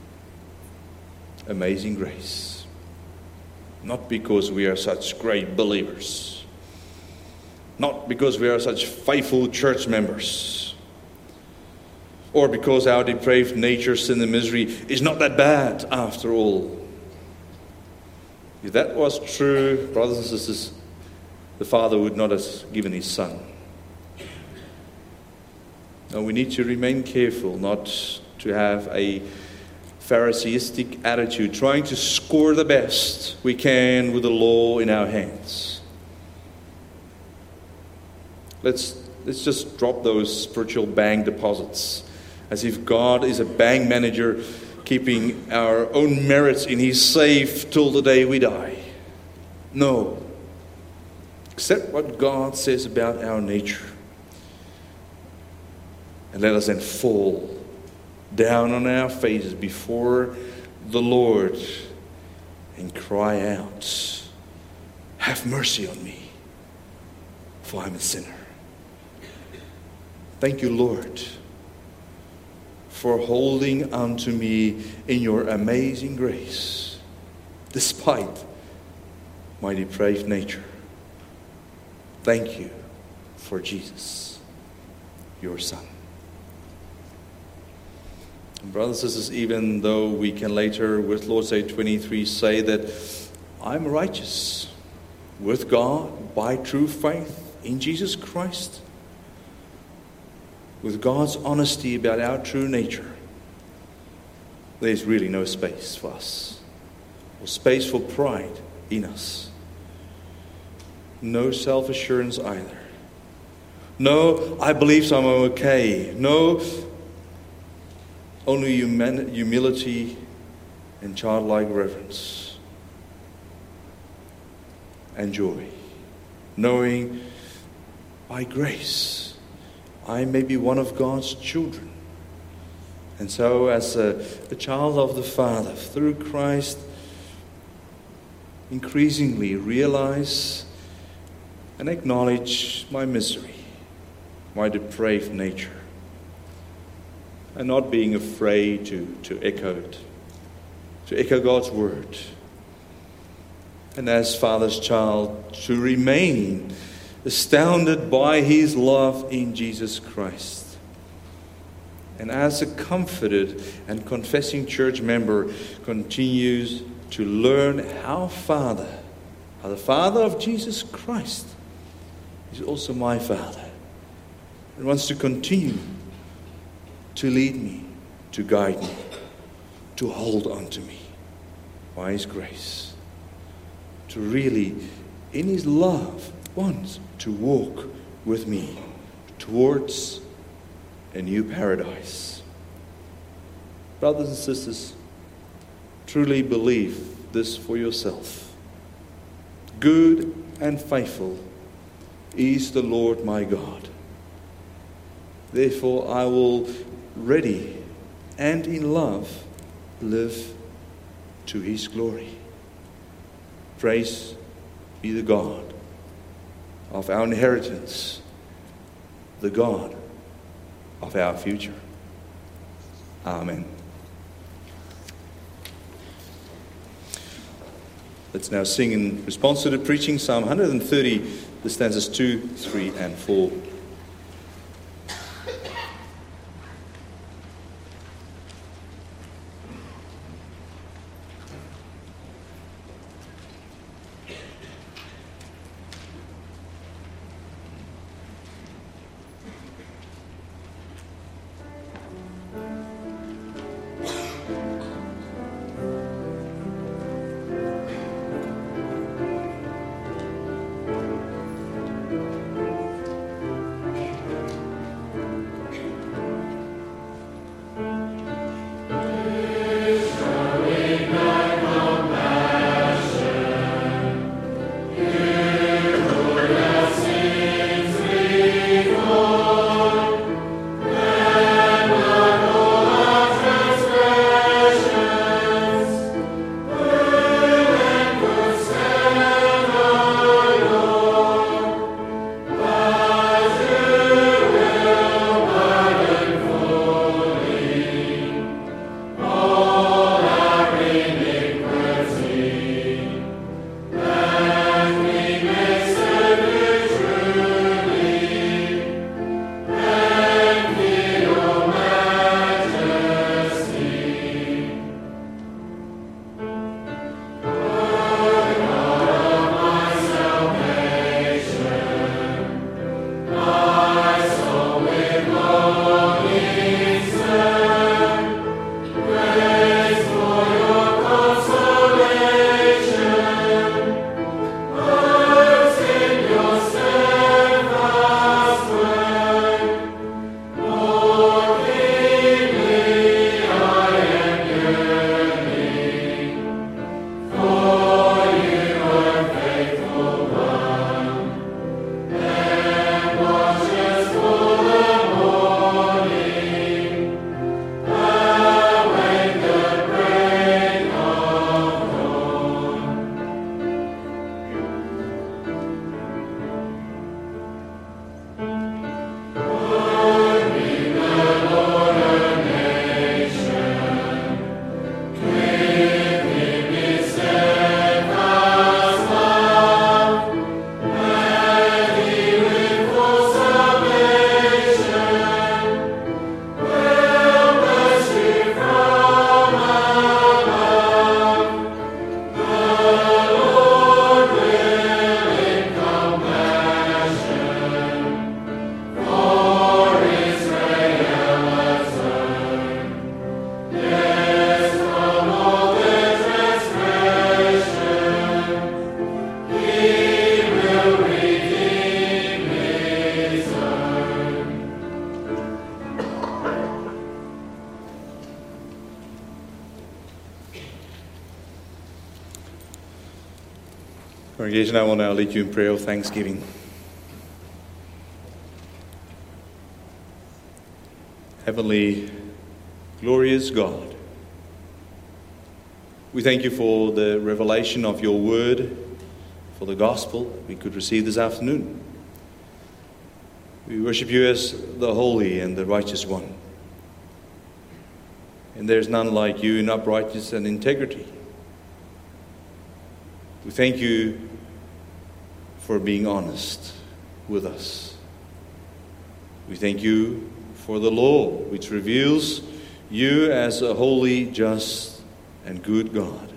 Amazing grace. Not because we are such great believers. Not because we are such faithful church members. Or because our depraved nature, sin and misery is not that bad after all. If that was true, brothers and sisters, the Father would not have given his Son. Now we need to remain careful not to have a Pharisaistic attitude, trying to score the best we can with the law in our hands. Let's just drop those spiritual bank deposits, as if God is a bank manager keeping our own merits in his safe till the day we die. No. Accept what God says about our nature. And let us then fall down on our faces before the Lord and cry out, "Have mercy on me, for I'm a sinner." Thank you, Lord, for holding unto me in your amazing grace, despite my depraved nature. Thank you for Jesus, your Son. And brothers and sisters, even though we can later, with Lord's Day 23, say that I'm righteous with God by true faith in Jesus Christ, with God's honesty about our true nature, there's really no space for us, or space for pride in us. No self-assurance either. No, I believe so, I'm okay. No, only humility and childlike reverence and joy, knowing by grace I may be one of God's children. And so as a child of the Father, through Christ, increasingly realize and acknowledge my misery, my depraved nature, and not being afraid to echo God's word. And as Father's child, to remain astounded by his love in Jesus Christ. And as a comforted and confessing church member, continues to learn how the Father of Jesus Christ is also my Father, and wants to continue to lead me, to guide me, to hold on to me by his grace, to really, in his love, want to walk with me towards a new paradise. Brothers and sisters, truly believe this for yourself. Good and faithful is the Lord my God. Therefore I will ready and in love live to his glory. Praise be the God of our inheritance, the God of our future. Amen. Let's now sing in response to the preaching, Psalm 130, the stanzas 2, 3, and 4. Congregation, I will now lead you in prayer of thanksgiving. Heavenly, glorious God, we thank you for the revelation of your word, for the gospel that we could receive this afternoon. We worship you as the holy and the righteous one. And there's none like you in uprightness and integrity. We thank you for being honest with us. We thank you for the law, which reveals you as a holy, just, and good God.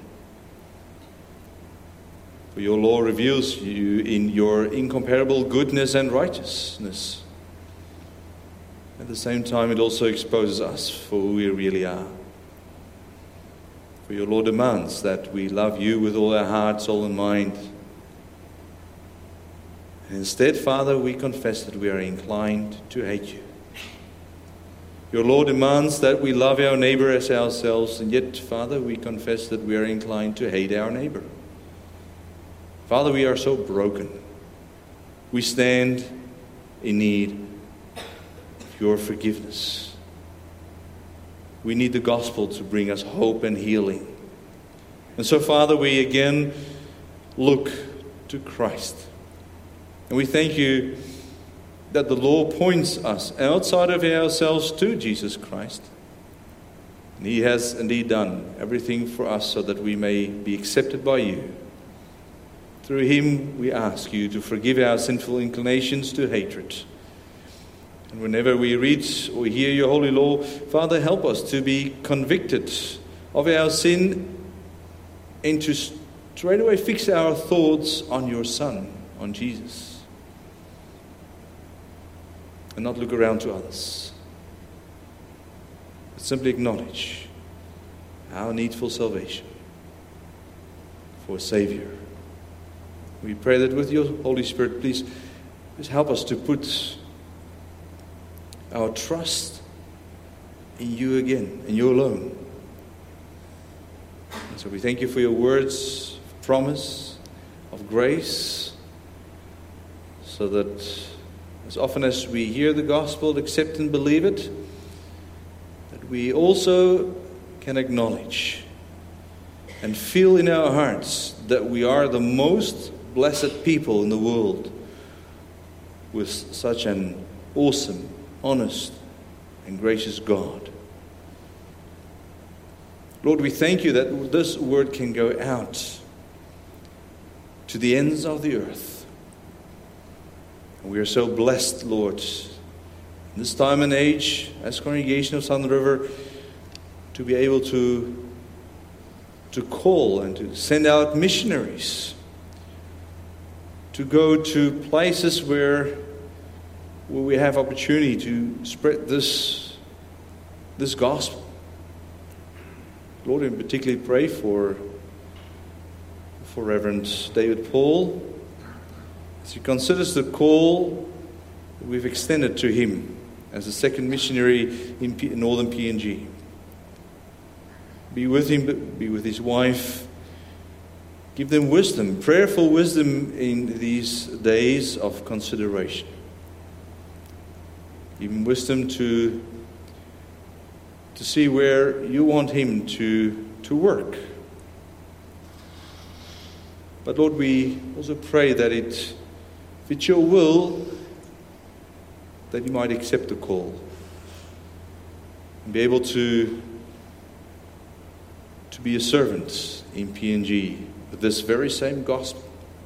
For your law reveals you in your incomparable goodness and righteousness. At the same time, it also exposes us for who we really are. For your law demands that we love you with all our heart, soul, and mind. And instead, Father, we confess that we are inclined to hate you. Your law demands that we love our neighbor as ourselves, and yet, Father, we confess that we are inclined to hate our neighbor. Father, we are so broken. We stand in need of your forgiveness. We need the gospel to bring us hope and healing. And so, Father, we again look to Christ. And we thank you that the law points us outside of ourselves to Jesus Christ. And he has indeed done everything for us so that we may be accepted by you. Through him, we ask you to forgive our sinful inclinations to hatred. And whenever we read or hear your holy law, Father, help us to be convicted of our sin and to straight away fix our thoughts on your Son, on Jesus. And not look around to others, but simply acknowledge our need for salvation, for a Savior. We pray that with your Holy Spirit, please help us to put our trust in you again, in you alone. And so we thank you for your words of promise, of grace, so that as often as we hear the gospel, accept and believe it, that we also can acknowledge and feel in our hearts that we are the most blessed people in the world with such an awesome, honest, and gracious God. Lord, we thank you that this word can go out to the ends of the earth. And we are so blessed, Lord, in this time and age, as congregation of Southern River, to be able to call and to send out missionaries, to go to places where we have opportunity to spread this gospel. Lord, we particularly pray for Reverend David Paul as he considers the call that we've extended to him as a second missionary in northern PNG. Be with him, be with his wife. Give them wisdom, prayerful wisdom in these days of consideration. Give him wisdom to see where you want him to work. But Lord, we also pray that if it's your will, that he might accept the call and be able to be a servant in PNG with this very same gospel.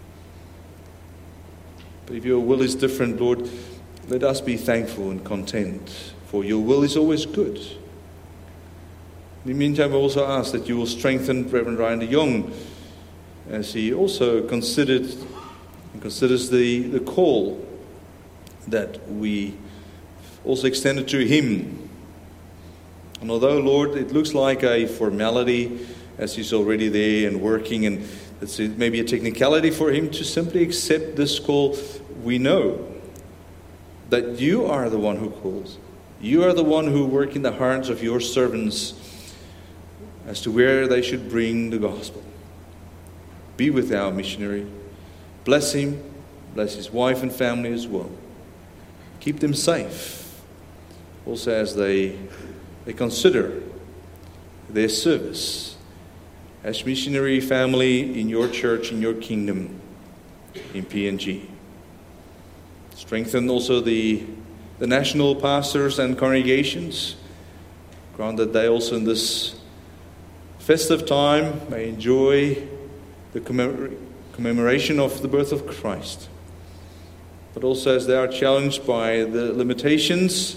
But if your will is different, Lord, let us be thankful and content, for your will is always good. In the meantime, I also ask that you will strengthen Reverend Ryan de Jong as he also considers the call that we also extended to him. And although, Lord, it looks like a formality as he's already there and working, and it's maybe a technicality for him to simply accept this call, we know that you are the one who calls. You are the one who work in the hearts of your servants as to where they should bring the gospel. Be with our missionary. Bless him, bless his wife and family as well. Keep them safe, also as they consider their service as missionary family in your church, in your kingdom, in PNG. Strengthen also the national pastors and congregations. Grant that they also in this festive time may enjoy the commemoration of the birth of Christ. But also as they are challenged by the limitations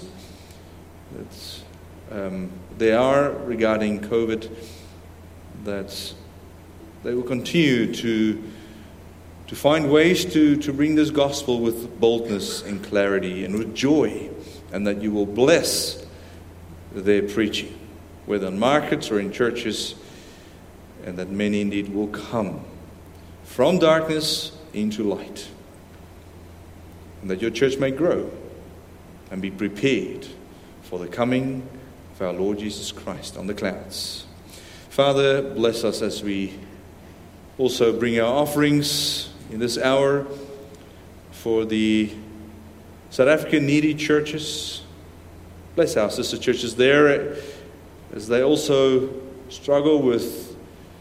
that there are regarding COVID, that they will continue to find ways to bring this gospel with boldness and clarity and with joy, and that you will bless their preaching, whether in markets or in churches, and that many indeed will come from darkness into light, and that your church may grow and be prepared for the coming of our Lord Jesus Christ on the clouds. Father, bless us as we also bring our offerings in this hour for the South African needy churches. Bless our sister churches there as they also struggle with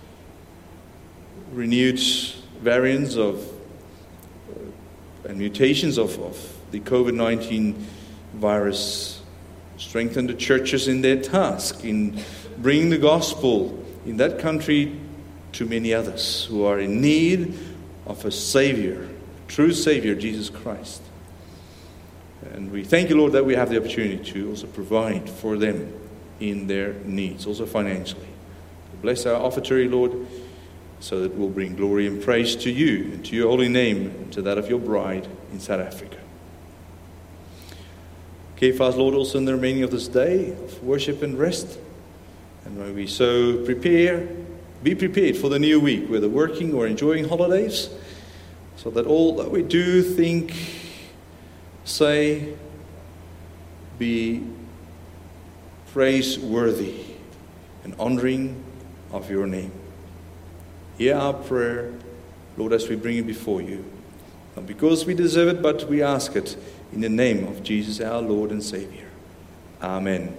renewed variants of and mutations of the COVID-19 virus. Strengthen the churches in their task in bringing the gospel in that country to many others who are in need of a Savior, a true Savior, Jesus Christ. And we thank you, Lord, that we have the opportunity to also provide for them in their needs, also financially. Bless our offertory, Lord, so that we'll bring glory and praise to you and to your holy name and to that of your bride in South Africa. Keep us, Lord, also in the remaining of this day of worship and rest. And may we so be prepared for the new week, whether working or enjoying holidays, so that all that we do, think, say, be praiseworthy and honoring of your name. Hear our prayer, Lord, as we bring it before you. Not because we deserve it, but we ask it in the name of Jesus, our Lord and Savior. Amen.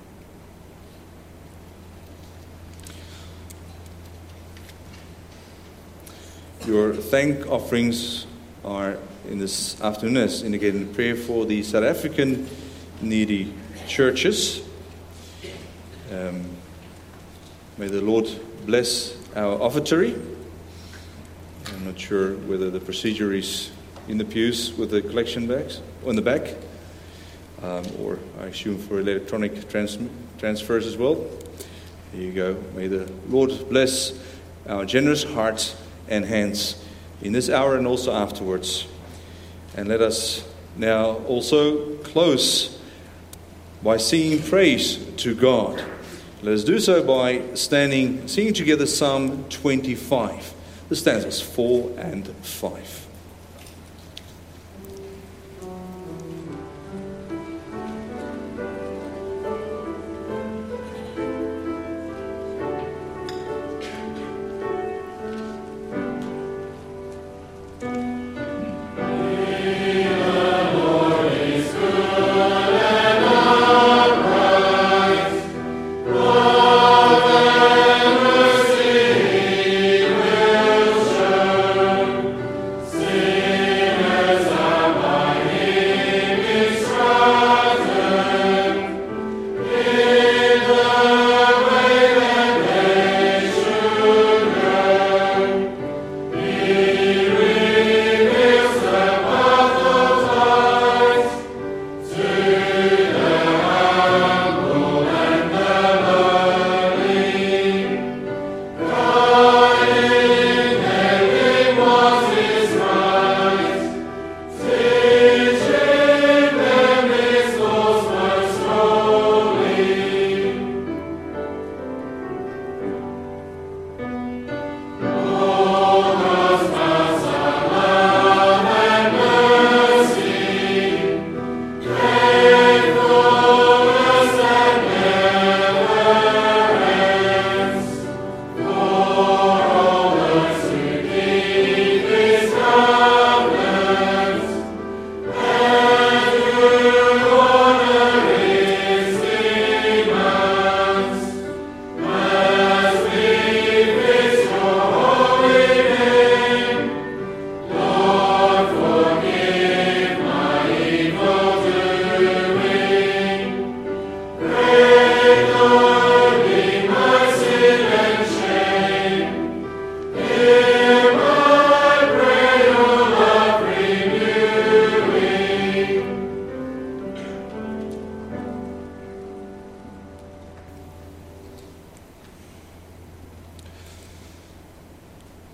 Your thank offerings are in this afternoon, as indicated in prayer for the South African needy churches. May the Lord bless our offertory. I'm not sure whether the procedure is in the pews with the collection bags on the back, or I assume for electronic transfers as well. There you go. May the Lord bless our generous hearts and hands in this hour and also afterwards. And let us now also close by singing praise to God. Let us do so by singing together Psalm 25. The stanzas 4 and 5. Sing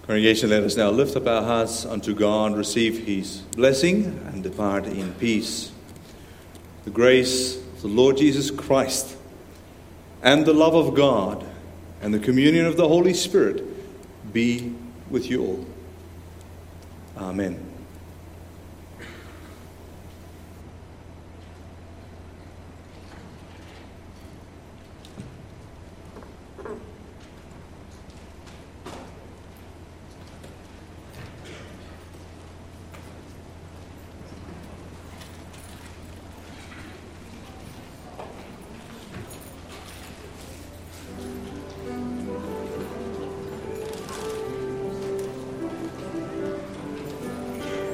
Congregation, let us now lift up our hearts unto God, receive His blessing, and depart in peace. The grace of the Lord Jesus Christ, and the love of God, and the communion of the Holy Spirit be with you all. Amen.